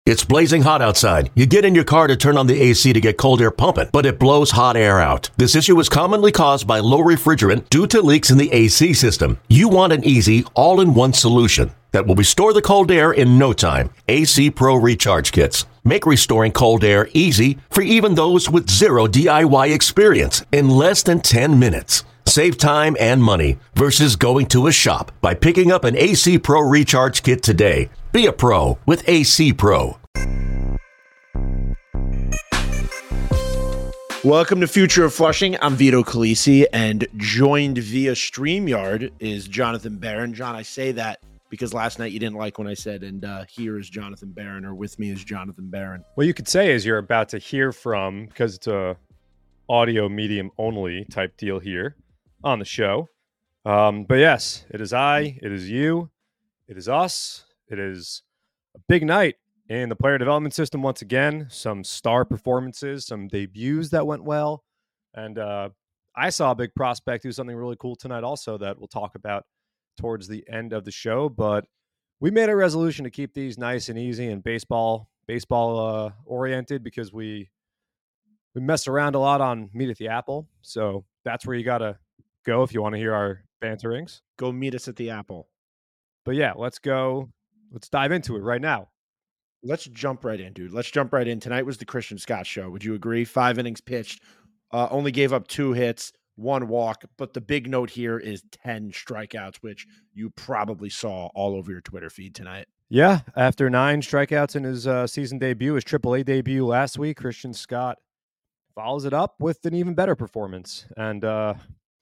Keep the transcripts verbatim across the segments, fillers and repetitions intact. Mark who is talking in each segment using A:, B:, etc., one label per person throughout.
A: It's blazing hot outside. You get in your car to turn on the A C to get cold air pumping, but it blows hot air out. This issue is commonly caused by low refrigerant due to leaks in the A C system. You want an easy, all-in-one solution that will restore the cold air in no time. A C Pro Recharge Kits make restoring cold air easy for even those with zero D I Y experience in less than ten minutes. Save time and money versus going to a shop by picking up an A C Pro Recharge Kit today. Be a pro with A C Pro.
B: Welcome to Future of Flushing. I'm Vito Calisi, and joined via StreamYard is Jonathan Barron. John, I say that because last night you didn't like when I said, and uh, here is Jonathan Barron, or with me is Jonathan Barron.
C: What you could say is you're about to hear from, because it's a audio medium only type deal here on the show. Um, but yes, it is I, it is you, it is us. It is a big night in the player development system once again. Some star performances, some debuts that went well. And uh, I saw a big prospect do something really cool tonight also that we'll talk about towards the end of the show. But we made a resolution to keep these nice and easy and baseball baseball uh, oriented because we we mess around a lot on Meet at the Apple. So that's where you got to go if you want to hear our banterings.
B: Go meet us at the Apple.
C: But yeah, let's go. Let's dive into it right now.
B: Let's jump right in, dude. Let's jump right in. Tonight was the Christian Scott show. Would you agree? Five innings pitched, uh, only gave up two hits, one walk. But the big note here is ten strikeouts, which you probably saw all over your Twitter feed tonight.
C: Yeah, after nine strikeouts in his uh, season debut, his triple A debut last week, Christian Scott follows it up with an even better performance. And, uh,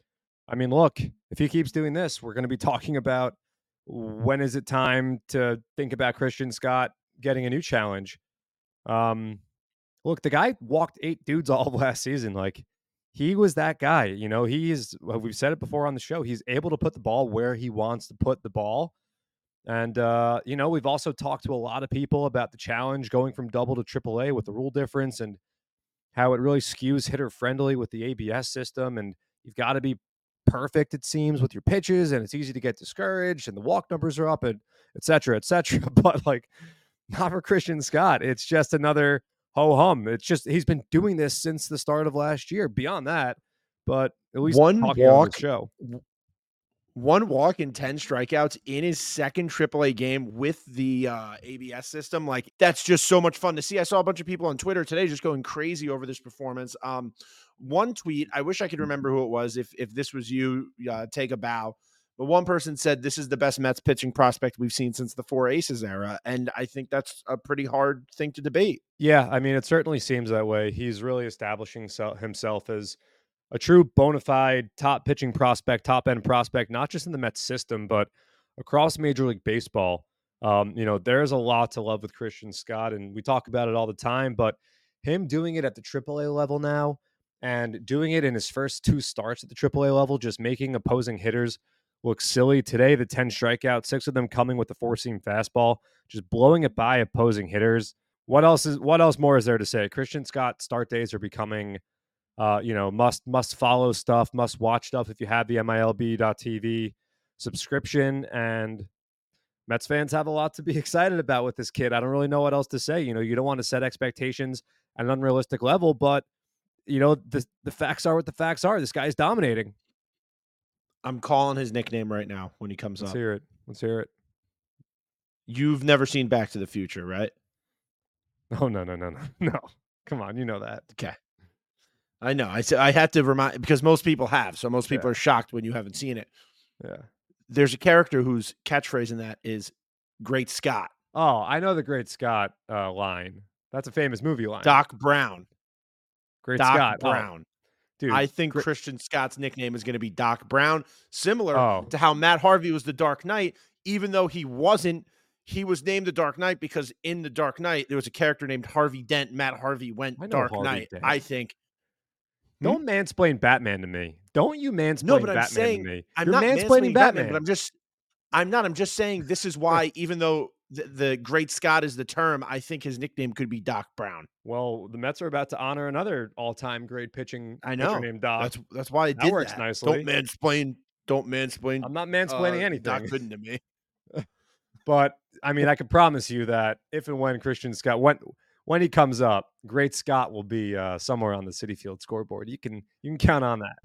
C: I mean, look, if he keeps doing this, we're going to be talking about when is it time to think about Christian Scott getting a new challenge? Um, look, the guy walked eight dudes all of last season. Like, he was that guy. You know, he is, well, we've said it before on the show, he's able to put the ball where he wants to put the ball. And, uh, you know, we've also talked to a lot of people about the challenge going from double to triple A with the rule difference and how it really skews hitter friendly with the A B S system. And you've got to be perfect, it seems, with your pitches, and it's easy to get discouraged, and the walk numbers are up, and et cetera, et cetera. But like, not for Christian Scott. It's just another ho hum. It's just he's been doing this since the start of last year. Beyond that, but at least
B: one
C: walk
B: on
C: the show.
B: One walk and ten strikeouts in his second triple A game with the uh, A B S system. Like, that's just so much fun to see. I saw a bunch of people on Twitter today just going crazy over this performance. Um, one tweet, I wish I could remember who it was. If if this was you, uh, take a bow. But one person said, this is the best Mets pitching prospect we've seen since the Four Aces era. And I think that's a pretty hard thing to debate.
C: Yeah, I mean, it certainly seems that way. He's really establishing himself as a true bona fide top pitching prospect, top end prospect, not just in the Mets system, but across Major League Baseball. Um, you know, there's a lot to love with Christian Scott, and we talk about it all the time, but him doing it at the triple A level now and doing it in his first two starts at the triple A level, just making opposing hitters look silly. Today, the ten strikeouts, six of them coming with the four-seam fastball, just blowing it by opposing hitters. What else is what else more is there to say? Christian Scott start days are becoming Uh, you know, must must follow stuff, must watch stuff if you have the M I L B dot T V subscription. And Mets fans have a lot to be excited about with this kid. I don't really know what else to say. You know, you don't want to set expectations at an unrealistic level, but, you know, the, the facts are what the facts are. This guy's dominating.
B: I'm calling his nickname right now when he comes
C: Let's
B: up.
C: Let's hear it. Let's hear it.
B: You've never seen Back to the Future, right?
C: Oh, no, no, no, no. No. Come on, you know that.
B: Okay. I know. I I had to remind, because most people have, so most people
C: yeah.
B: are shocked when you haven't seen it.
C: Yeah.
B: There's a character whose catchphrase in that is "Great Scott."
C: Oh, I know the Great Scott uh, line. That's a famous movie line.
B: Doc Brown.
C: Great
B: Doc
C: Scott.
B: Brown.
C: Oh, dude,
B: I think
C: Gr-
B: Christian Scott's nickname is going to be Doc Brown, similar
C: oh.
B: to how Matt Harvey was the Dark Knight, even though he wasn't. He was named the Dark Knight because in the Dark Knight there was a character named Harvey Dent. Matt Harvey went Dark
C: Harvey
B: Knight.
C: Dent.
B: I think.
C: Don't hmm? mansplain Batman to me. Don't you mansplain
B: no, but I'm
C: Batman
B: saying,
C: to me.
B: I'm
C: You're
B: not
C: mansplaining,
B: mansplaining Batman,
C: Batman,
B: but I'm just, I'm not. I'm just saying this is why, even though the, the Great Scott is the term, I think his nickname could be Doc Brown.
C: Well, the Mets are about to honor another all-time great pitching
B: I know.
C: pitcher named Doc.
B: That's that's why it
C: that
B: did
C: works
B: that.
C: any.
B: Don't mansplain. Don't mansplain.
C: I'm not mansplaining
B: uh,
C: anything.
B: Doc Gooden to me.
C: But I mean, I can promise you that if and when Christian Scott when when he comes up, Great Scott will be uh, somewhere on the Citi Field scoreboard. You can you can count on that.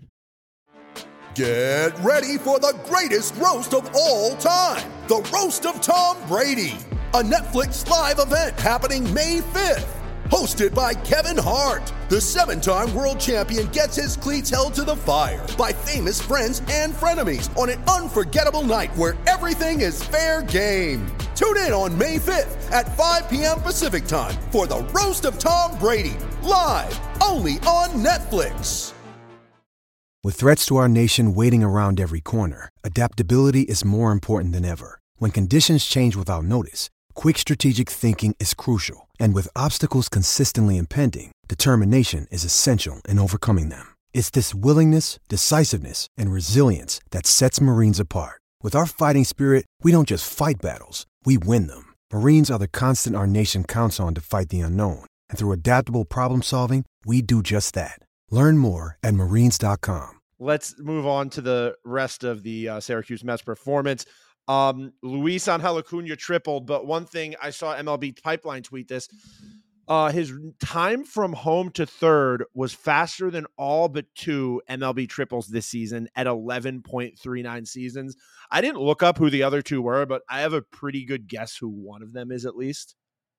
D: Get ready for the greatest roast of all time, the Roast of Tom Brady, a Netflix live event happening May fifth. Hosted by Kevin Hart, the seven-time world champion gets his cleats held to the fire by famous friends and frenemies on an unforgettable night where everything is fair game. Tune in on May fifth at five p.m. Pacific time for the Roast of Tom Brady, live only on Netflix.
E: With threats to our nation waiting around every corner, adaptability is more important than ever. When conditions change without notice, quick strategic thinking is crucial. And with obstacles consistently impending, determination is essential in overcoming them. It's this willingness, decisiveness, and resilience that sets Marines apart. With our fighting spirit, we don't just fight battles, we win them. Marines are the constant our nation counts on to fight the unknown. And through adaptable problem solving, we do just that. Learn more at marines dot com.
B: Let's move on to the rest of the uh, Syracuse Mets performance. Um, Luis Angel Acuna tripled, but one thing I saw M L B Pipeline tweet this, uh, his time from home to third was faster than all but two M L B triples this season at eleven point three nine seasons. I didn't look up who the other two were, but I have a pretty good guess who one of them is at least.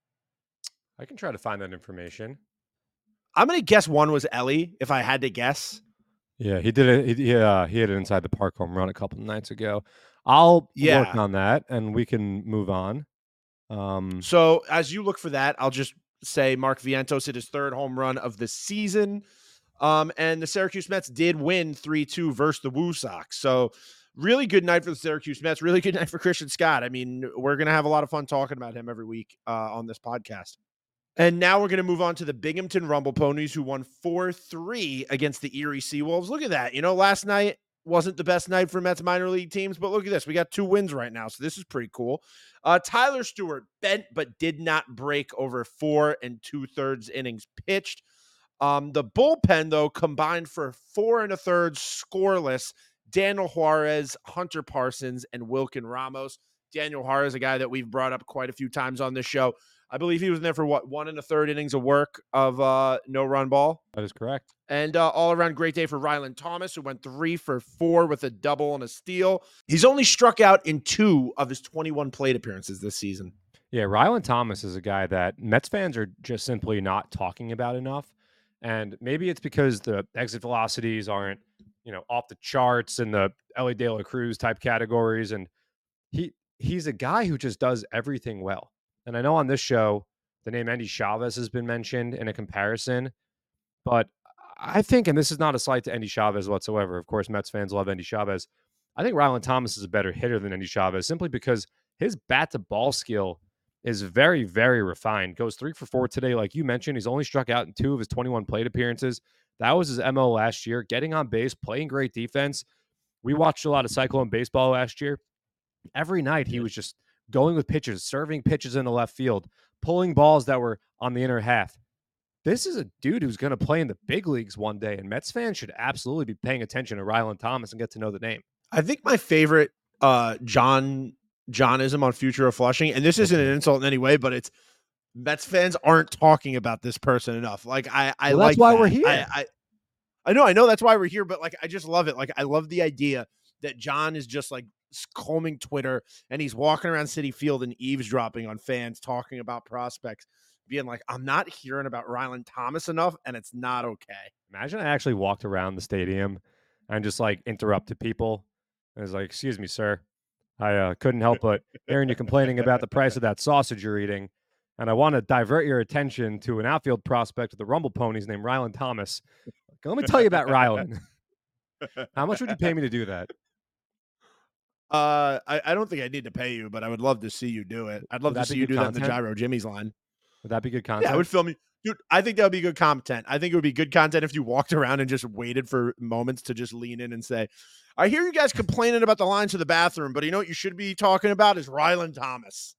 C: I can try to find that information.
B: I'm going to guess one was Ellie, if I had to guess.
C: Yeah, he did it. He, uh, he hit it inside the park home run a couple of nights ago. I'll
B: yeah.
C: work on that, and we can move on. Um,
B: so as you look for that, I'll just say Mark Vientos hit his third home run of the season. Um, and the Syracuse Mets did win three two versus the Woo Sox. So really good night for the Syracuse Mets. Really good night for Christian Scott. I mean, we're going to have a lot of fun talking about him every week uh, on this podcast. And now we're going to move on to the Binghamton Rumble Ponies, who won four three against the Erie Seawolves. Look at that. You know, last night wasn't the best night for Mets minor league teams, but look at this. We got two wins right now, so this is pretty cool. Uh, Tyler Stewart bent but did not break over four and two-thirds innings pitched. Um, the bullpen, though, combined for four and a third scoreless. Daniel Juarez, Hunter Parsons, and Wilkin Ramos. Daniel Juarez, a guy that we've brought up quite a few times on this show. I believe he was in there for, what, one and a third innings of work of uh, no-run ball?
C: That is correct.
B: And uh, all-around great day for Ryland Thomas, who went three for four with a double and a steal. He's only struck out in two of his twenty-one plate appearances this season.
C: Yeah, Ryland Thomas is a guy that Mets fans are just simply not talking about enough. And maybe it's because the exit velocities aren't, you know, off the charts in the Ellie De La Cruz type categories. And he he's a guy who just does everything well. And I know on this show, the name Endy Chavez has been mentioned in a comparison, but I think, and this is not a slight to Endy Chavez whatsoever. Of course, Mets fans love Endy Chavez. I think Ryland Thomas is a better hitter than Endy Chavez simply because his bat to ball skill is very, very refined. Goes three for four today. Like you mentioned, he's only struck out in two of his twenty-one plate appearances. That was his M O last year, getting on base, playing great defense. We watched a lot of Cyclone baseball last year. Every night he was just going with pitches, serving pitches in the left field, pulling balls that were on the inner half. This is a dude who's going to play in the big leagues one day, and Mets fans should absolutely be paying attention to Ryland Thomas and get to know the name.
B: I think my favorite uh, John Johnism on Future of Flushing, and this isn't an insult in any way, but it's Mets fans aren't talking about this person enough. Like I, I
C: well,
B: like
C: that's why
B: that.
C: we're here.
B: I, I, I know, I know that's why we're here, but like I just love it. Like I love the idea that John is just like combing Twitter and he's walking around Citi Field and eavesdropping on fans talking about prospects, being like, I'm not hearing about Ryland Thomas enough, and it's not okay.
C: Imagine I actually walked around the stadium and just like interrupted people. I was like, excuse me, sir. I uh, couldn't help but hearing you complaining about the price of that sausage you're eating. And I want to divert your attention to an outfield prospect of the Rumble Ponies named Ryland Thomas. Let me tell you about Ryland. How much would you pay me to do that?
B: Uh, I, I don't think I need to pay you, but I would love to see you do it. I'd love
C: Would
B: to
C: that be
B: see you
C: good
B: do that in the
C: content?
B: Gyro Jimmy's line.
C: Would that be good content?
B: Yeah, I would film you. Dude, I think that would be good content. I think it would be good content if you walked around and just waited for moments to just lean in and say, I hear you guys complaining about the lines to the bathroom, but you know what you should be talking about is Ryland Thomas.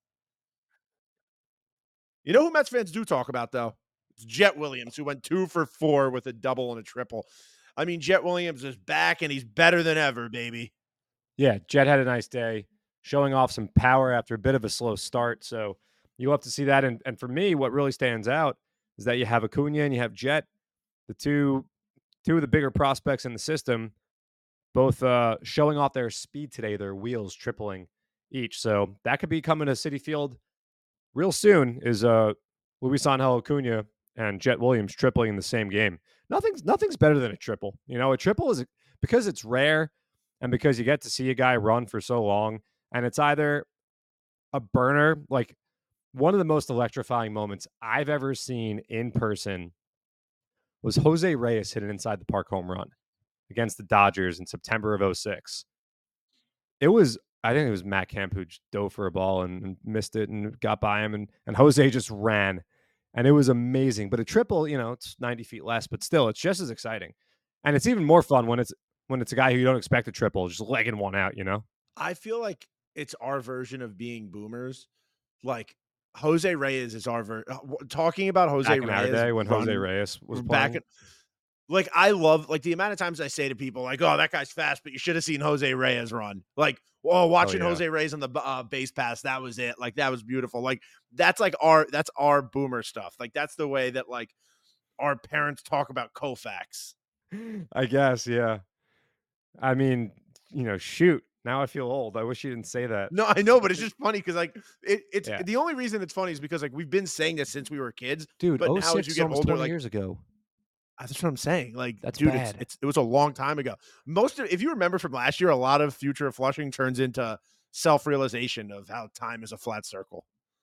B: You know who Mets fans do talk about, though? It's Jet Williams, who went two for four with a double and a triple. I mean, Jet Williams is back, and he's better than ever, baby.
C: Yeah, Jet had a nice day. showing off some power after a bit of a slow start. So you love to see that. And, and for me, what really stands out is that you have Acuna and you have Jet, the two two of the bigger prospects in the system, both uh, showing off their speed today, their wheels tripling each. So that could be coming to Citi Field real soon, is uh, Luis Angel Acuna and Jet Williams tripling in the same game. Nothing's nothing's better than a triple. You know, a triple is because it's rare and because you get to see a guy run for so long, and it's either a burner, like one of the most electrifying moments I've ever seen in person was Jose Reyes hit an inside the park home run against the Dodgers in September of oh six. It was, I think it was Matt Kemp who dove for a ball and, and missed it and got by him, and, and Jose just ran. And it was amazing. But a triple, you know, it's ninety feet less, but still, it's just as exciting. And it's even more fun when it's when it's a guy who you don't expect a triple, just legging one out, you know?
B: I feel like it's our version of being boomers. Like, Jose Reyes is our version. Talking about Jose
C: Back in
B: Reyes.
C: our day when
B: run,
C: Jose Reyes was
B: back
C: playing.
B: in, like, I love, like, the amount of times I say to people, like, oh, that guy's fast, but you should have seen Jose Reyes run. Like, oh, watching
C: yeah.
B: Jose Reyes on the uh, base pass, that was it. Like, that was beautiful. Like, that's like our, that's our boomer stuff. Like, that's the way that, like, our parents talk about Koufax.
C: I guess, yeah. I mean, you know, shoot. Now I feel old. I wish you didn't say that.
B: No, I know, but it's just funny because, like, it, it's
C: Yeah.
B: the only reason it's funny is because, like, we've been saying this since we were kids.
C: Dude,
B: but
C: oh
B: now as
C: six
B: you
C: is
B: get
C: almost
B: older,
C: twenty
B: like,
C: years ago.
B: that's what I'm saying. Like,
C: That's
B: dude,
C: bad.
B: it's, it's it was a long time ago. Most of, if you remember from last year, a lot of Future of Flushing turns into self-realization of how time is a flat circle.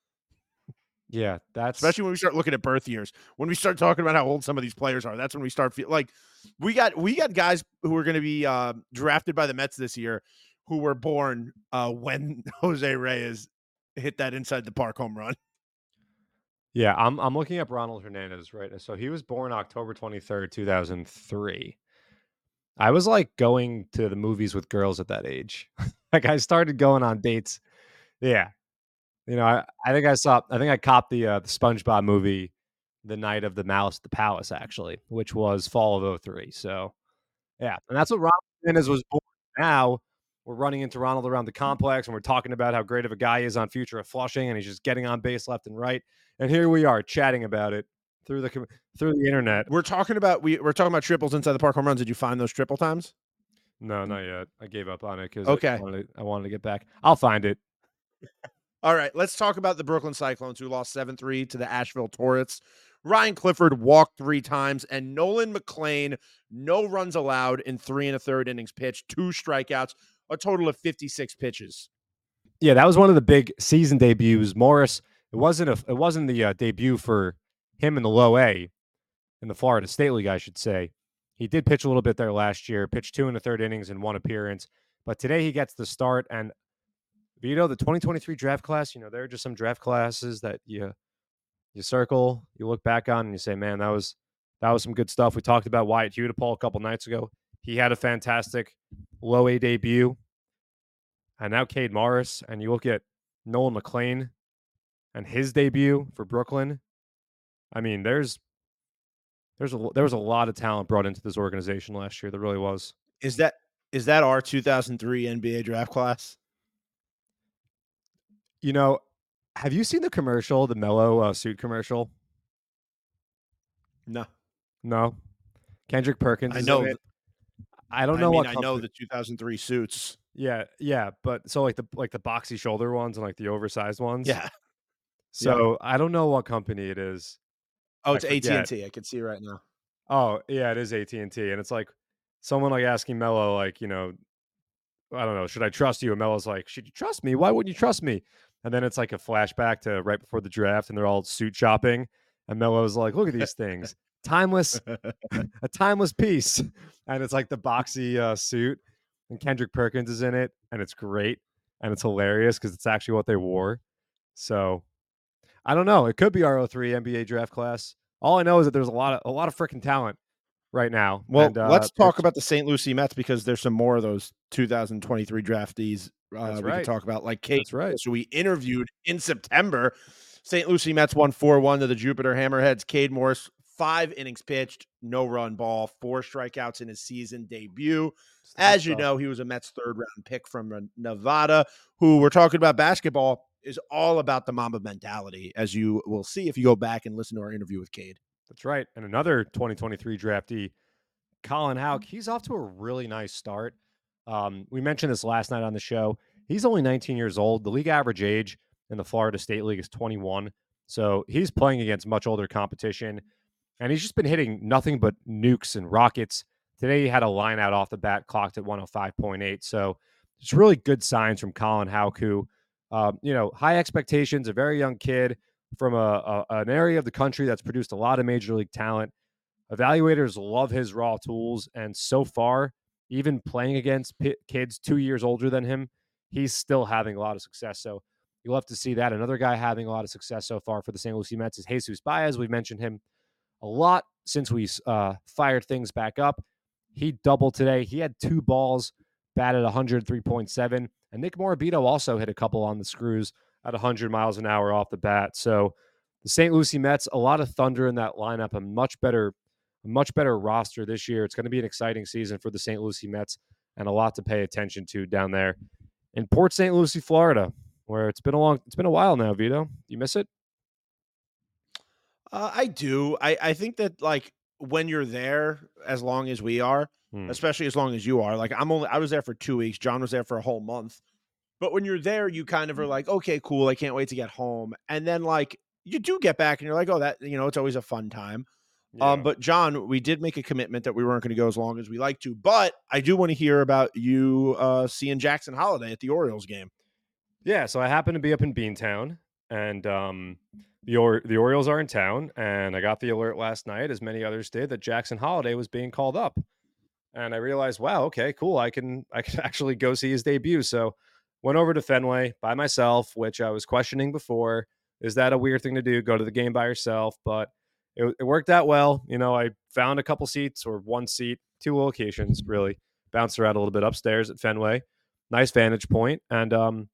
C: Yeah, that's
B: Especially when we start looking at birth years. When we start talking about how old some of these players are, that's when we start feel like we got we got guys who are going to be uh, drafted by the Mets this year who were born uh, when Jose Reyes hit that inside the park home run.
C: Yeah, I'm I'm looking up Ronald Hernandez right now. So he was born October twenty-third, two thousand three. I was like going to the movies with girls at that age. Like I started going on dates. Yeah. You know, I, I think I saw I think I copped the uh, the SpongeBob movie the night of the Malice at the Palace, actually, which was fall of oh three. So yeah. And that's what Ronald Hernandez was born. Now we're running into Ronald around the complex and we're talking about how great of a guy he is on Future of Flushing, and he's just getting on base left and right. And here we are chatting about it through the through the internet.
B: We're talking about we we're talking about triples inside the park home runs. Did you find those triple times?
C: No, not yet. I gave up on it because
B: okay.
C: I wanted, to, I wanted to get back. I'll find it.
B: All right, let's talk about the Brooklyn Cyclones, who lost seven three to the Asheville Torrents. Ryan Clifford walked three times, and Nolan McLean, no runs allowed in three and a third innings pitched, two strikeouts, a total of fifty-six pitches.
C: Yeah, that was one of the big season debuts. Morris, it wasn't a, it wasn't the uh, debut for him in the low A, in the Florida State League, I should say. He did pitch a little bit there last year, pitched two and a third innings in one appearance, but today he gets the start. And you know, the twenty twenty-three draft class, you know, there are just some draft classes that you you circle, you look back on, and you say, man, that was that was some good stuff. We talked about Wyatt Hudipol a couple nights ago. He had a fantastic low A debut. And now Cade Morris, and you look at Nolan McLean and his debut for Brooklyn. I mean, there's there's a there was a lot of talent brought into this organization last year. There really was.
B: Is that is that our two thousand three N B A draft class?
C: You know, have you seen the commercial, the Mellow uh, suit commercial?
B: No,
C: no. Kendrick Perkins.
B: I
C: is
B: know.
C: in it. I don't
B: I
C: know
B: mean,
C: what.
B: I
C: company.
B: know the two thousand three suits.
C: Yeah, yeah, but so like the like the boxy shoulder ones and like the oversized ones.
B: Yeah.
C: So yeah. I don't know what company it is.
B: Oh, it's A T and T. I can see right now.
C: Oh, yeah, it is A T and T, and it's like someone like asking Melo, like, you know, I don't know, should I trust you? And Melo's like, should you trust me? Why wouldn't you trust me? And then it's like a flashback to right before the draft, and they're all suit shopping, and Melo's like, look at these things, timeless, a timeless piece, and it's like the boxy uh, suit, and Kendrick Perkins is in it, and it's great, and it's hilarious because it's actually what they wore. So I don't know. It could be our oh three N B A draft class. All I know is that there's a lot of a lot of freaking talent right now.
B: Well,
C: and, uh,
B: let's talk about the Saint Lucie Mets because there's some more of those two thousand twenty-three draftees uh,
C: That's
B: we
C: right.
B: can talk about. Like Kate,
C: That's right.
B: So we interviewed in September. Saint Lucie Mets won four one to the Jupiter Hammerheads. Cade Morris, five innings pitched, no run ball, four strikeouts in his season debut. As you know, he was a Mets third round pick from Nevada, who we're talking about basketball is all about the Mamba mentality, as you will see if you go back and listen to our interview with Cade.
C: That's right. And another twenty twenty-three draftee, Colin Houck, he's off to a really nice start. Um, we mentioned this last night on the show. He's only nineteen years old. The league average age in the Florida State League is twenty-one. So he's playing against much older competition. And he's just been hitting nothing but nukes and rockets. Today he had a line out off the bat, clocked at one oh five point eight. So it's really good signs from Colin Houck, who, uh, you know, high expectations, a very young kid from a, a an area of the country that's produced a lot of major league talent. Evaluators love his raw tools. And so far, even playing against p- kids two years older than him, he's still having a lot of success. So you'll have to see that. Another guy having a lot of success so far for the Saint Lucie Mets is Jesus Baez. We've mentioned him a lot since we uh, fired things back up. He doubled today. He had two balls, batted one oh three point seven. And Nick Morabito also hit a couple on the screws at one hundred miles an hour off the bat. So the Saint Lucie Mets, a lot of thunder in that lineup, a much better, a much better roster this year. It's going to be an exciting season for the Saint Lucie Mets and a lot to pay attention to down there in Port Saint Lucie, Florida, where it's been a long, it's been a while now, Vito. You miss it?
B: Uh, I do. I, I think that, like, when you're there, as long as we are,
C: Hmm.
B: especially as long as you are, like, I'm only, I was there for two weeks. John was there for a whole month. But when you're there, you kind of are like, okay, cool. I can't wait to get home. And then, like, you do get back and you're like, oh, that, you know, it's always a fun time.
C: Yeah.
B: Um, but John, we did make a commitment that we weren't going to go as long as we like to, but I do want to hear about you uh, seeing Jackson Holiday at the Orioles game.
C: Yeah, so I happen to be up in Beantown, and um, the or- the Orioles are in town, and I got the alert last night, as many others did, that Jackson Holiday was being called up, and I realized, wow, okay, cool, I can I can actually go see his debut. So went over to Fenway by myself, which I was questioning before. Is that a weird thing to do? Go to the game by yourself? But it, it worked out well. You know, I found a couple seats, or one seat, two locations, really. Bounced around a little bit upstairs at Fenway. Nice vantage point. And, um,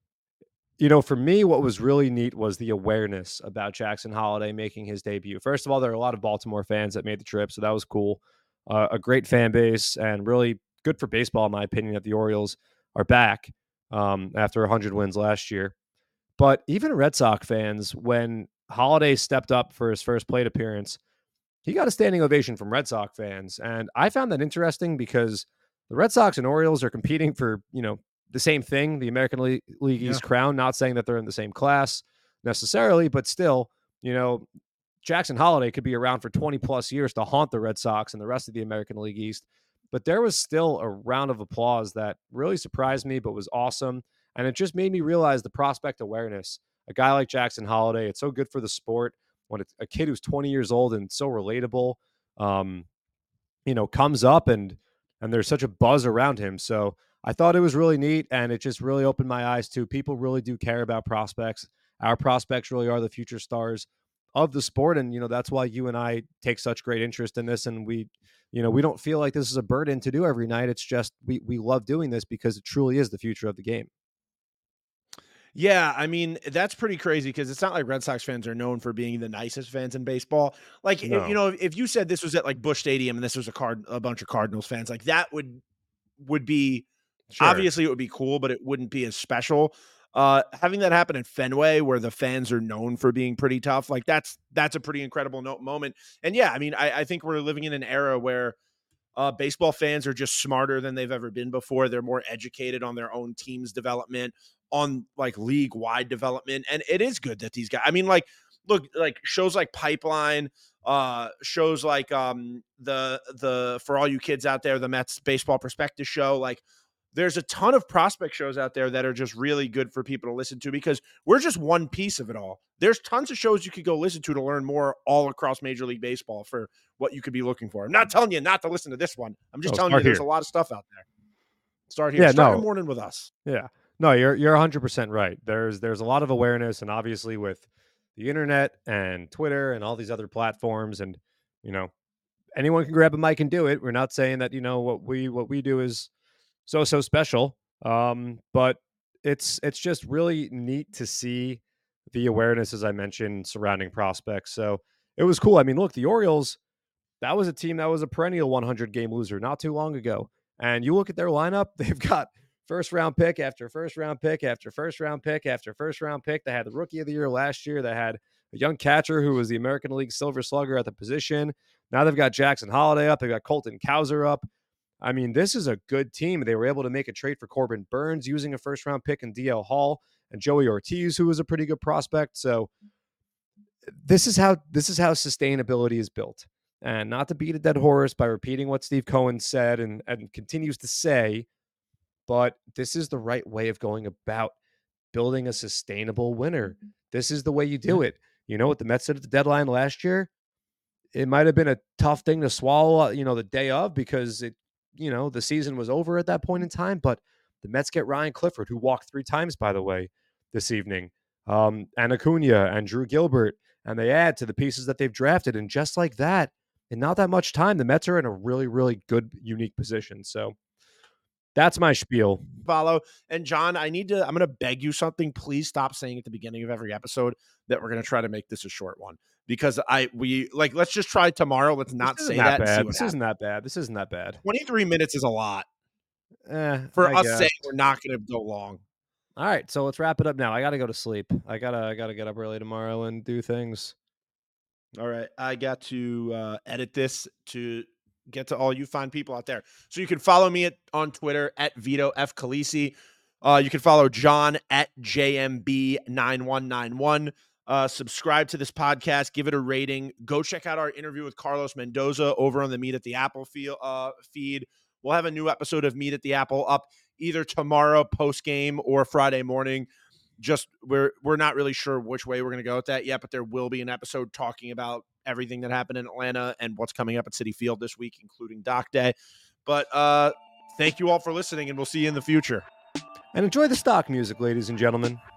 C: you know, for me, what was really neat was the awareness about Jackson Holiday making his debut. First of all, there are a lot of Baltimore fans that made the trip, so that was cool. Uh, a great fan base, and really good for baseball, in my opinion, that the Orioles are back um, after one hundred wins last year. But even Red Sox fans, when Holiday stepped up for his first plate appearance, he got a standing ovation from Red Sox fans. And I found that interesting because the Red Sox and Orioles are competing for, you know, the same thing, the American League, League East
B: Yeah.
C: crown. Not saying that they're in the same class necessarily, but still, you know, Jackson Holiday could be around for twenty plus years to haunt the Red Sox and the rest of the American League East. But there was still a round of applause that really surprised me, but was awesome. And it just made me realize the prospect awareness. A guy like Jackson Holiday, it's so good for the sport when it's a kid who's twenty years old and so relatable, um, you know, comes up and and there's such a buzz around him. So I thought it was really neat, and it just really opened my eyes to people really do care about prospects. Our prospects really are the future stars of the sport, and you know that's why you and I take such great interest in this. And we, you know, we don't feel like this is a burden to do every night. It's just we we love doing this because it truly is the future of the game.
B: Yeah, I mean, that's pretty crazy because it's not like Red Sox fans are known for being the nicest fans in baseball. Like, if-
C: No.
B: you know, if you said this was at like Busch Stadium and this was a card, a bunch of Cardinals fans, like that would would be
C: Sure.
B: obviously it would be cool, but it wouldn't be as special. Uh, having that happen at Fenway, where the fans are known for being pretty tough, like that's that's a pretty incredible no- moment. And yeah, I mean, I, I think we're living in an era where uh, baseball fans are just smarter than they've ever been before. They're more educated on their own team's development, on like league wide development. And it is good that these guys, I mean, like, look, like shows like Pipeline, uh, shows like um, the, the, for all you kids out there, the Mets Baseball Prospectus show, like there's a ton of prospect shows out there that are just really good for people to listen to because we're just one piece of it all. There's tons of shows you could go listen to to learn more all across Major League Baseball for what you could be looking for. I'm not telling you not to listen to this one. I'm just
C: No,
B: telling you
C: start
B: there's
C: here.
B: a lot of stuff out there. Start here.
C: Yeah,
B: Start
C: no.
B: your morning with us.
C: Yeah. No, you're you're one hundred percent right. There's there's a lot of awareness, and obviously with the internet and Twitter and all these other platforms, and you know, anyone can grab a mic and do it. We're not saying that, you know, what we what we do is so so special. Um, but it's it's just really neat to see the awareness, as I mentioned, surrounding prospects. So it was cool. I mean, look, the Orioles, that was a team that was a perennial one hundred game loser not too long ago. And you look at their lineup, they've got first round pick after first round pick after first round pick after first round pick. They had the rookie of the year last year. They had a young catcher who was the American League Silver Slugger at the position. Now they've got Jackson Holiday up. They've got Colton Cowser up. I mean, this is a good team. They were able to make a trade for Corbin Burns using a first round pick in D L Hall and Joey Ortiz, who was a pretty good prospect. So this is how this is how sustainability is built. And not to beat a dead horse by repeating what Steve Cohen said and, and continues to say, but this is the right way of going about building a sustainable winner. This is the way you do it. You know what the Mets did at the deadline last year? It might have been a tough thing to swallow, you know, the day of, because it, you know, the season was over at that point in time. But the Mets get Ryan Clifford, who walked three times, by the way, this evening, um, and Acuna and Drew Gilbert, and they add to the pieces that they've drafted. And just like that, in not that much time, the Mets are in a really, really good, unique position. So that's my spiel.
B: Follow. And John, I need to, I'm going to beg you something. Please stop saying at the beginning of every episode that we're going to try to make this a short one, because I, we like, let's just try tomorrow. Let's not say that.
C: Bad.
B: And see what
C: this
B: happens.
C: isn't that bad. This isn't that bad.
B: twenty-three minutes is a lot
C: eh,
B: for
C: I
B: us
C: guess.
B: saying we're not going to go long.
C: All right. So let's wrap it up now. I got to go to sleep. I gotta, I gotta get up early tomorrow and do things.
B: All right. I got to uh, edit this to get to all you fine people out there. So you can follow me at, on Twitter at Vito F. Calisi. Uh, you can follow John at J M B nine one nine one. Uh, subscribe to this podcast. Give it a rating. Go check out our interview with Carlos Mendoza over on the Meet at the Apple feel, uh, feed. We'll have a new episode of Meet at the Apple up either tomorrow post-game or Friday morning. Just we're we're not really sure which way we're going to go with that yet, but there will be an episode talking about everything that happened in Atlanta and what's coming up at Citi Field this week, including Doc Day. But uh, thank you all for listening, and we'll see you in the future.
C: And enjoy the stock music, ladies and gentlemen.